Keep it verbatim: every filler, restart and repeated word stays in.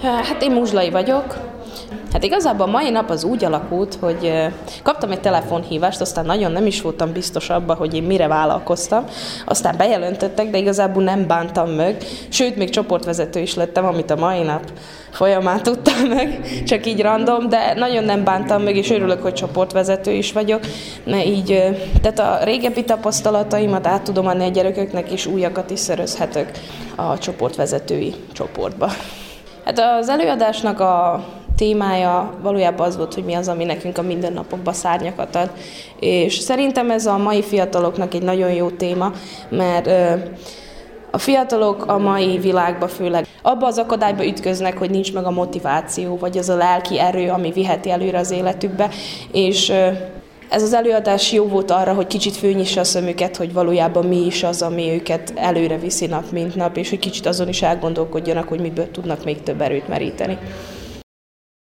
Hát én Muzslai vagyok. Hát igazából a mai nap az úgy alakult, hogy kaptam egy telefonhívást, aztán nagyon nem is voltam biztos abban, hogy én mire vállalkoztam. Aztán bejelöntöttek, de igazából nem bántam meg. Sőt, még csoportvezető is lettem, amit a mai nap folyamán tudtam meg, csak így random, de nagyon nem bántam meg, és örülök, hogy csoportvezető is vagyok. Mert így, tehát a régebbi tapasztalataimat át tudom adni a gyerekeknek, és újakat is szerezhetek a csoportvezetői csoportba. Hát az előadásnak a témája valójában az volt, hogy mi az, ami nekünk a mindennapokban szárnyakat ad. És szerintem ez a mai fiataloknak egy nagyon jó téma, mert a fiatalok a mai világban főleg abba az akadályba ütköznek, hogy nincs meg a motiváció, vagy az a lelki erő, ami viheti előre az életükbe, és ez az előadás jó volt arra, hogy kicsit fölnyissa a szemüket, hogy valójában mi is az, ami őket előre viszi nap mint nap, és hogy kicsit azon is elgondolkodjanak, hogy miből tudnak még több erőt meríteni.